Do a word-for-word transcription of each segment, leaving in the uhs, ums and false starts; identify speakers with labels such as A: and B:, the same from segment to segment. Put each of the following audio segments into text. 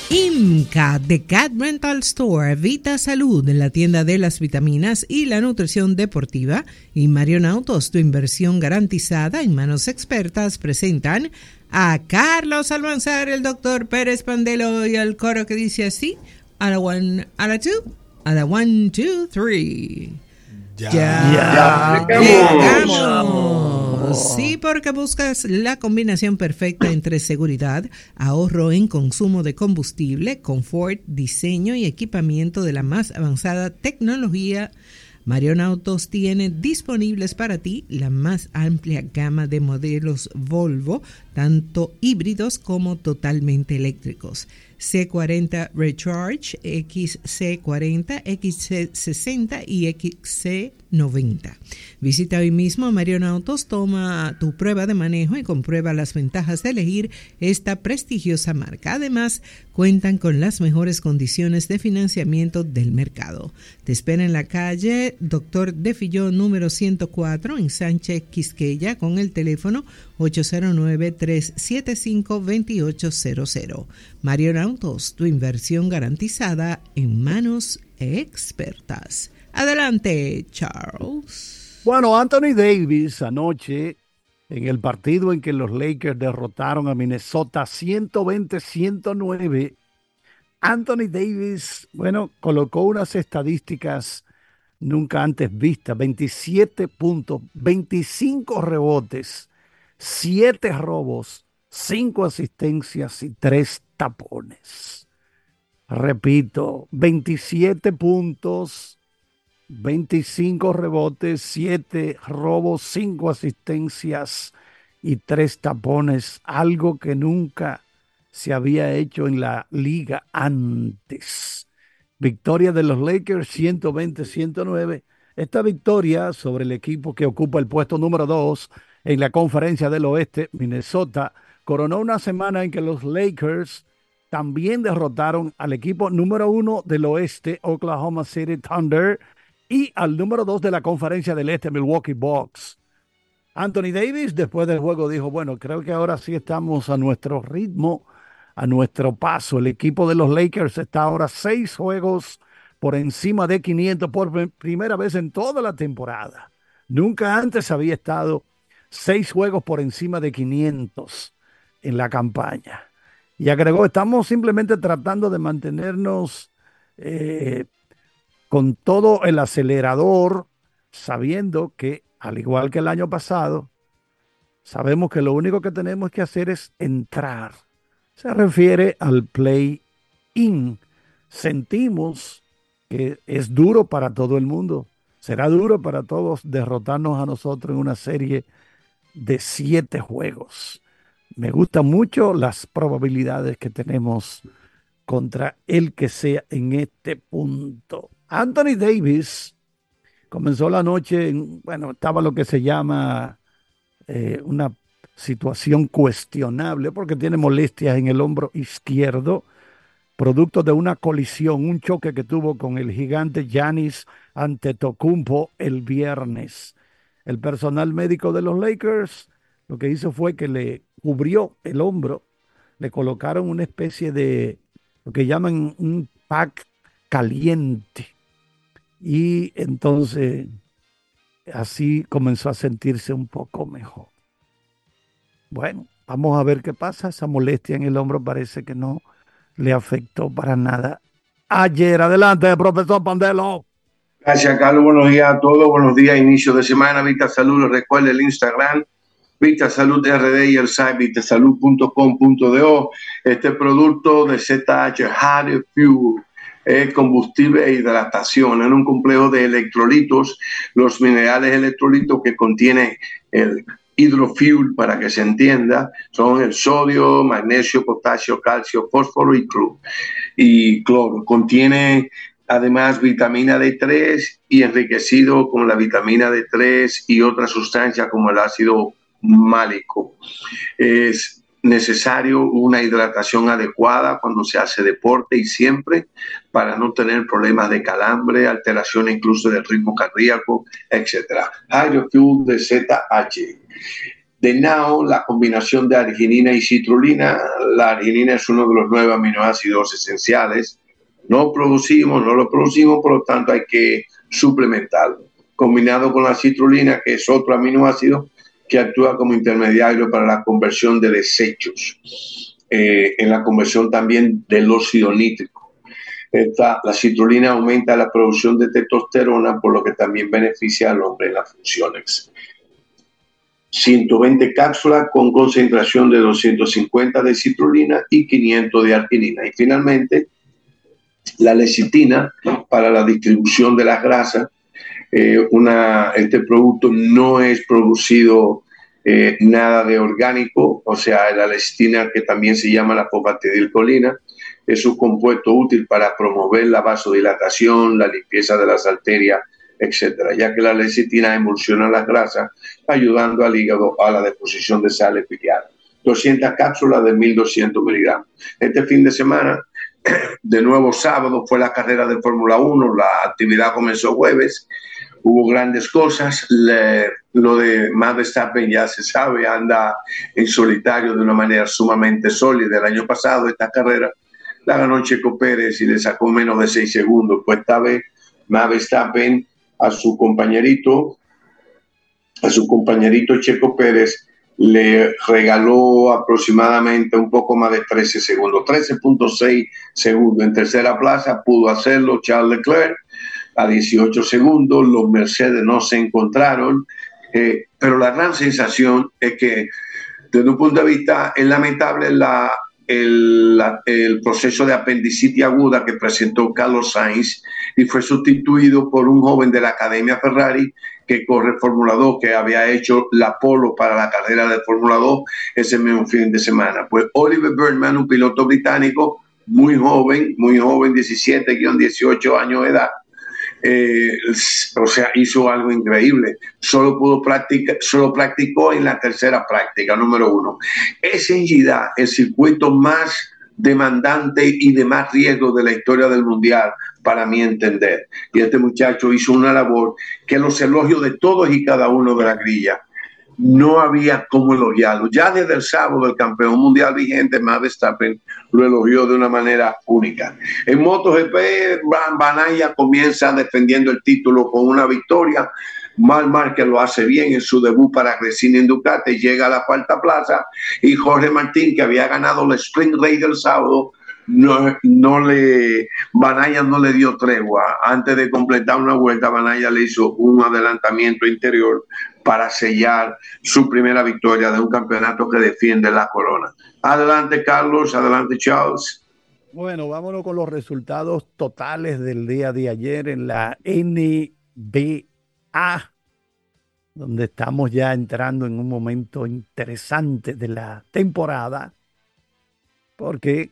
A: IMCA, The Cat Rental Store, Vita Salud, la tienda de las vitaminas y la nutrición deportiva, y Marion Autos, tu inversión garantizada en manos expertas, presentan a Carlos Almanzar, el doctor Pérez Pandelo y el coro que dice así: a la one, a la two, a la one, two, three. Ya, ya, ya llegamos. llegamos. Sí, porque buscas la combinación perfecta entre seguridad, ahorro en consumo de combustible, confort, diseño y equipamiento de la más avanzada tecnología. Marion Autos tiene disponibles para ti la más amplia gama de modelos Volvo, tanto híbridos como totalmente eléctricos. C cuarenta Recharge, X C cuarenta, X C sesenta y X C noventa. Visita hoy mismo a Marion Autos, toma tu prueba de manejo y comprueba las ventajas de elegir esta prestigiosa marca. Además, cuentan con las mejores condiciones de financiamiento del mercado. Te espera en la calle Doctor De Filló número ciento cuatro en Sánchez Quisqueya con el teléfono ocho cero nueve, tres siete cinco, dos ocho cero cero. Marion Autos, tu inversión garantizada en manos expertas. Adelante, Charles.
B: Bueno, Anthony Davis anoche, en el partido en que los Lakers derrotaron a Minnesota ciento veinte a ciento nueve, Anthony Davis, bueno, colocó unas estadísticas nunca antes vistas: veintisiete puntos, veinticinco rebotes, siete robos, cinco asistencias y tres tapones. Repito, veintisiete puntos, veinticinco rebotes, siete robos, cinco asistencias y tres tapones, algo que nunca se había hecho en la liga antes. Victoria de los Lakers ciento veinte a ciento nueve. Esta victoria sobre el equipo que ocupa el puesto número dos en la Conferencia del Oeste, Minnesota, coronó una semana en que los Lakers también derrotaron al equipo número uno del Oeste, Oklahoma City Thunder, y al número dos de la Conferencia del Este, Milwaukee Bucks. Anthony Davis, después del juego, dijo: bueno, creo que ahora sí estamos a nuestro ritmo, a nuestro paso. El equipo de los Lakers está ahora seis juegos por encima de quinientos por primera vez en toda la temporada. Nunca antes había estado seis juegos por encima de quinientos en la campaña. Y agregó: estamos simplemente tratando de mantenernos eh, con todo el acelerador, sabiendo que, al igual que el año pasado, sabemos que lo único que tenemos que hacer es entrar. Se refiere al play-in. Sentimos que es duro para todo el mundo. Será duro para todos derrotarnos a nosotros en una serie de siete juegos. Me gustan mucho las probabilidades que tenemos contra el que sea en este punto. Anthony Davis comenzó la noche, en, bueno, estaba lo que se llama eh, una situación cuestionable porque tiene molestias en el hombro izquierdo, producto de una colisión, un choque que tuvo con el gigante Giannis Antetokounmpo el viernes. El personal médico de los Lakers lo que hizo fue que le cubrió el hombro, le colocaron una especie de lo que llaman un pack caliente, y entonces así comenzó a sentirse un poco mejor. Bueno, vamos a ver qué pasa. Esa molestia en el hombro parece que no le afectó para nada ayer. Adelante, profesor Pandelo.
C: Gracias, Carlos. Buenos días a todos. Buenos días, inicio de semana. Vita Salud, les recuerda el Instagram, Vita Salud R D, y el site vitasalud punto com punto do. Este producto de Z H Hard Fuel es combustible e hidratación. Es un complejo de electrolitos, los minerales electrolitos que contiene el hidrofuel, para que se entienda, son el sodio, magnesio, potasio, calcio, fósforo y cloro. Y cloro. Contiene además vitamina D tres y enriquecido con la vitamina D tres y otras sustancias como el ácido málico. Es necesario una hidratación adecuada cuando se hace deporte y siempre, para no tener problemas de calambre, alteraciones incluso del ritmo cardíaco, etcétera. Hydrofuel de Z H. de Now, la combinación de arginina y citrulina. La arginina es uno de los nueve aminoácidos esenciales. No producimos, no lo producimos, por lo tanto hay que suplementarlo. Combinado con la citrulina, que es otro aminoácido que actúa como intermediario para la conversión de desechos, eh, en la conversión también del óxido nítrico. Esta, la citrulina aumenta la producción de testosterona, por lo que también beneficia al hombre en las funciones. ciento veinte cápsulas con concentración de doscientos cincuenta de citrulina y quinientos de arginina. Y finalmente, la lecitina para la distribución de las grasas. Eh, una, este producto no es producido eh, nada de orgánico, o sea, la lecitina, que también se llama la fosfatidilcolina, es un compuesto útil para promover la vasodilatación, la limpieza de las arterias, etcétera, ya que la lecitina emulsiona las grasas, ayudando al hígado a la deposición de sales biliares. doscientas cápsulas de mil doscientos miligramos. Este fin de semana, de nuevo sábado, fue la carrera de Fórmula uno, la actividad comenzó jueves, hubo grandes cosas. Le, lo de Max Verstappen ya se sabe, anda en solitario de una manera sumamente sólida. El año pasado esta carrera la ganó Checo Pérez y le sacó menos de seis segundos. Pues esta vez Max Verstappen a su compañerito, a su compañerito Checo Pérez le regaló aproximadamente un poco más de trece segundos, trece punto seis segundos. En tercera plaza pudo hacerlo Charles Leclerc a dieciocho segundos. Los Mercedes no se encontraron, eh, pero la gran sensación es que desde un punto de vista es lamentable la, el, la, el proceso de apendicitis aguda que presentó Carlos Sainz y fue sustituido por un joven de la Academia Ferrari que corre Fórmula dos, que había hecho la polo para la carrera de Fórmula dos ese mismo fin de semana. Pues Oliver Burkeman, un piloto británico muy joven, muy joven, diecisiete, dieciocho años de edad, Eh, o sea, hizo algo increíble. Solo pudo practicar, solo practicó en la tercera práctica, número uno. Es en Jeddah el circuito más demandante y de más riesgo de la historia del mundial, para mi entender. Y este muchacho hizo una labor que los elogios de todos y cada uno de la grilla no había cómo elogiarlo. Ya desde el sábado el campeón mundial vigente, Max Verstappen, lo elogió de una manera única. En MotoGP, Banaya comienza defendiendo el título con una victoria. Marc Márquez lo hace bien en su debut para Gresini en Ducati, llega a la cuarta plaza, y Jorge Martín, que había ganado el Sprint Race del sábado, no, no le, Banaya no le dio tregua. Antes de completar una vuelta, Banaya le hizo un adelantamiento interior para sellar su primera victoria de un campeonato que defiende la corona. Adelante, Carlos, adelante, Charles.
B: Bueno, vámonos con los resultados totales del día de ayer en la N B A, donde estamos ya entrando en un momento interesante de la temporada, porque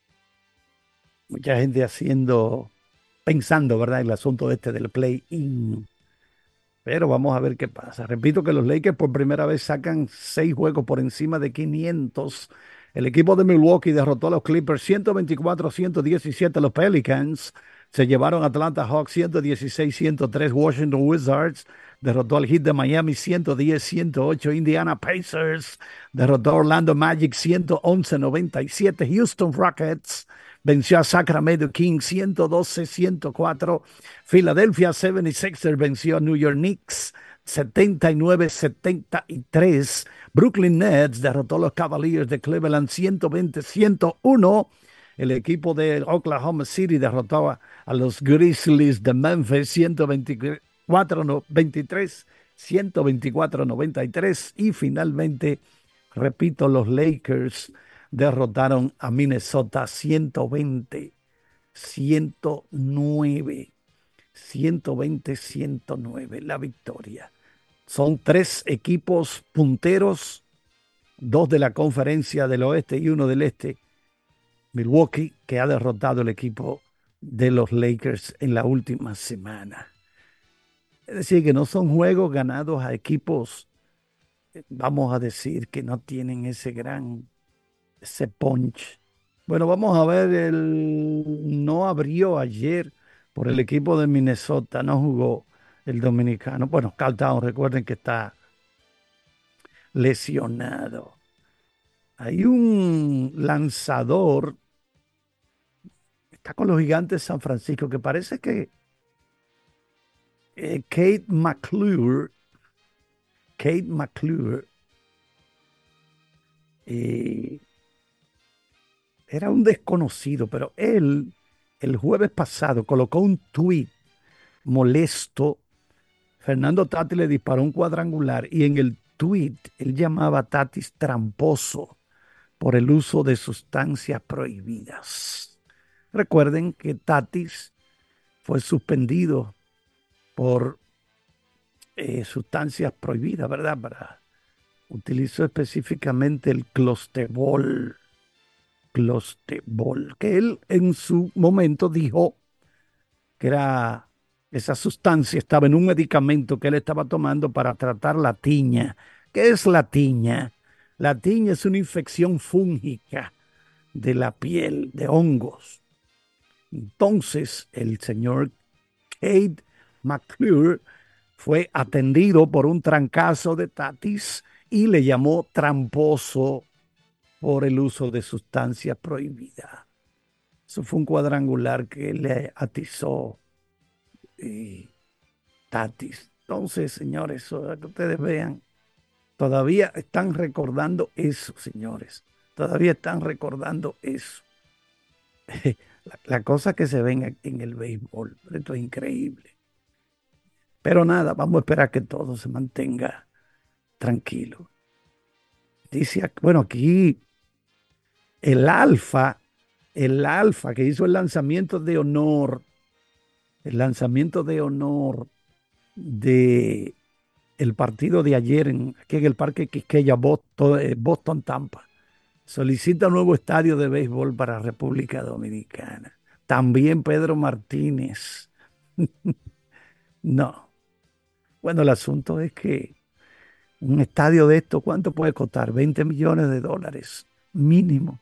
B: mucha gente haciendo, pensando, ¿verdad?, en el asunto este del play-in. Pero vamos a ver qué pasa. Repito que los Lakers por primera vez sacan seis juegos por encima de quinientos. El equipo de Milwaukee derrotó a los Clippers ciento veinticuatro a ciento diecisiete. Los Pelicans se llevaron a Atlanta Hawks ciento dieciséis a ciento tres. Washington Wizards derrotó al Heat de Miami ciento diez a ciento ocho. Indiana Pacers derrotó a Orlando Magic ciento once a noventa y siete. Houston Rockets venció a Sacramento Kings ciento doce a ciento cuatro. Philadelphia setenta y seis ers venció a New York Knicks setenta y nueve a setenta y tres. Brooklyn Nets derrotó a los Cavaliers de Cleveland ciento veinte a ciento uno. El equipo de Oklahoma City derrotó a, a los Grizzlies de Memphis ciento veinticuatro a veintitrés, ciento veinticuatro a noventa y tres. Y finalmente, repito, los Lakers derrotaron a Minnesota ciento veinte a ciento nueve. ciento veinte a ciento nueve, la victoria. Son tres equipos punteros, dos de la conferencia del oeste y uno del este. Milwaukee, que ha derrotado el equipo de los Lakers en la última semana. Es decir, que no son juegos ganados a equipos, vamos a decir, que no tienen ese gran, ese punch. Bueno, vamos a ver, el no abrió ayer por el equipo de Minnesota, no jugó el dominicano. Bueno, Carl Towns, recuerden que está lesionado. Hay un lanzador, está con los Gigantes de San Francisco, que parece que eh, Kate McClure, Kate McClure, eh, era un desconocido, pero él el jueves pasado colocó un tuit molesto. Fernando Tatis le disparó un cuadrangular y en el tuit él llamaba a Tatis tramposo por el uso de sustancias prohibidas. Recuerden que Tatis fue suspendido por eh, sustancias prohibidas, ¿verdad? Para, utilizó específicamente el clostebol, clostebol, que él en su momento dijo que era, esa sustancia estaba en un medicamento que él estaba tomando para tratar la tiña. ¿Qué es la tiña? La tiña es una infección fúngica de la piel, de hongos. Entonces, el señor Kate McClure fue atendido por un trancazo de Tatis y le llamó tramposo por el uso de sustancias prohibidas. Eso fue un cuadrangular que le atizó eh, Tatis. Entonces, señores, eso, que ustedes vean, todavía están recordando eso, señores. Todavía están recordando eso. La, la cosa que se ven en el béisbol, esto es increíble. Pero nada, vamos a esperar que todo se mantenga tranquilo. Dice, bueno, aquí el Alfa, el Alfa que hizo el lanzamiento de honor, el lanzamiento de honor de el partido de ayer en, aquí en el Parque Quisqueya, Boston, Boston, Tampa, solicita un nuevo estadio de béisbol para República Dominicana. También Pedro Martínez. No. Bueno, el asunto es que un estadio de esto, ¿cuánto puede costar? veinte millones de dólares, mínimo.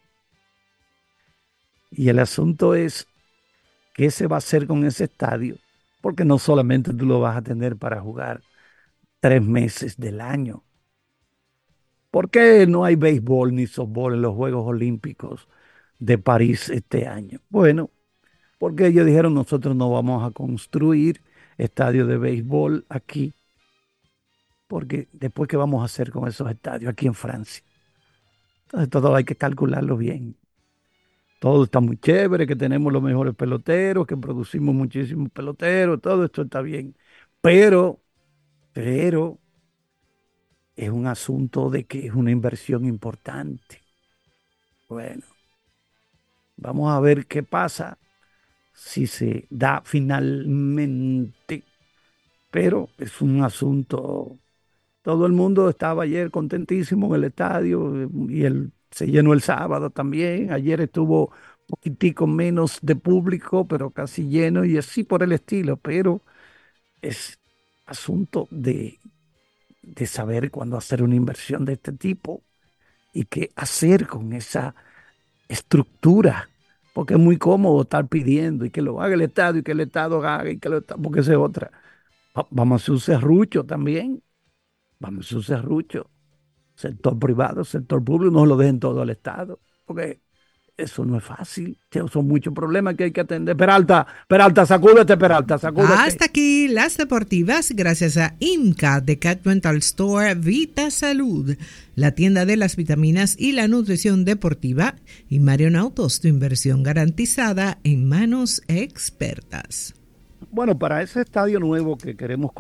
B: Y el asunto es, ¿qué se va a hacer con ese estadio? Porque no solamente tú lo vas a tener para jugar tres meses del año. ¿Por qué no hay béisbol ni softball en los Juegos Olímpicos de París este año? Bueno, porque ellos dijeron, nosotros no vamos a construir estadio de béisbol aquí, porque después, ¿qué vamos a hacer con esos estadios aquí en Francia? Entonces todo hay que calcularlo bien. Todo está muy chévere, que tenemos los mejores peloteros, que producimos muchísimos peloteros, todo esto está bien, pero, pero es un asunto de que es una inversión importante. Bueno, vamos a ver qué pasa si se da finalmente, pero es un asunto. Todo el mundo estaba ayer contentísimo en el estadio y el, se llenó el sábado también. Ayer estuvo un poquitico menos de público, pero casi lleno y así por el estilo. Pero es asunto de, de saber cuándo hacer una inversión de este tipo y qué hacer con esa estructura. Porque es muy cómodo estar pidiendo y que lo haga el Estado y que el Estado haga y que lo porque esa es otra. Vamos a hacer un serrucho también. Vamos a hacer un serrucho. Sector privado, sector público, no lo dejen todo al Estado. Porque eso no es fácil. Son muchos problemas que hay que atender. Peralta, Peralta, sacúdete, Peralta, sacúdete.
A: Hasta aquí las deportivas, gracias a IMCA de Cat Rental Store, Vita Salud, la tienda de las vitaminas y la nutrición deportiva, y Marion Autos, tu inversión garantizada en manos expertas.
B: Bueno, para ese estadio nuevo que queremos